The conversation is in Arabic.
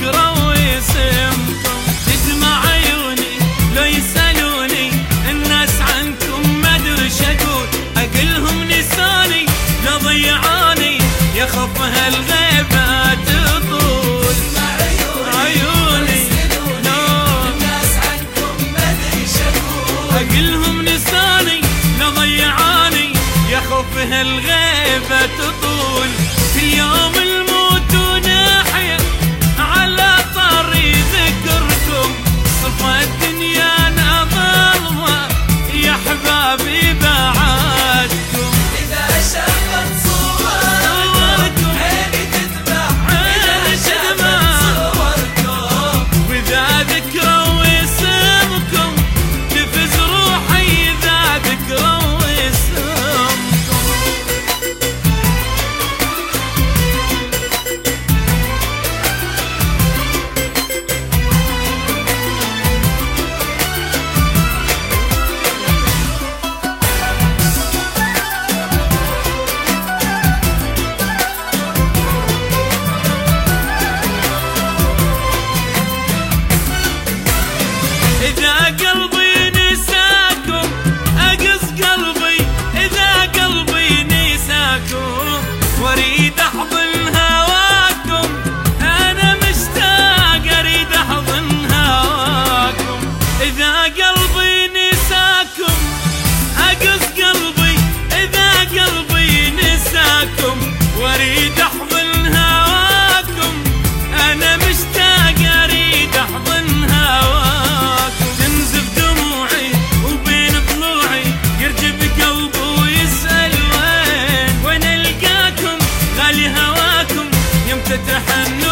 ذكرى واسمكم. تدمع عيوني لو يسألوني الناس عنكم ما ادري شقول، اقلهم نساني لو ضيعاني يخف هالغيبة تطول. عيوني الناس عنكم ما ادري شقول، اقلهم نساني لو ضيعاني يخف هالغيبة تطول. في يوم الموت ونحيا على طريق ذكركم، صفى الدنيا نظلمة يا حبابي بعدكم. إذا شافت صوركم عيني تدمع، إذا شافت صوركم وإذا ذكرى واسمكم تفز روحي، إذا ذكرى واسمكم. إذا قلبي نساكم أقص قلبي، إذا قلبي نساكم واريد أحضن هواكم، أنا مشتاق أريد أحضن هواكم. إذا قلبي نساكم أقص قلبي، إذا قلبي نساكم واريد أحضن هواكم، أنا مشتاق أريد أحضن هواكم. تنزف دموعي وبين ضلوعي يرجف قلبي ويسأل وين ألقاكم، غالي هواكم يمتى تحنوا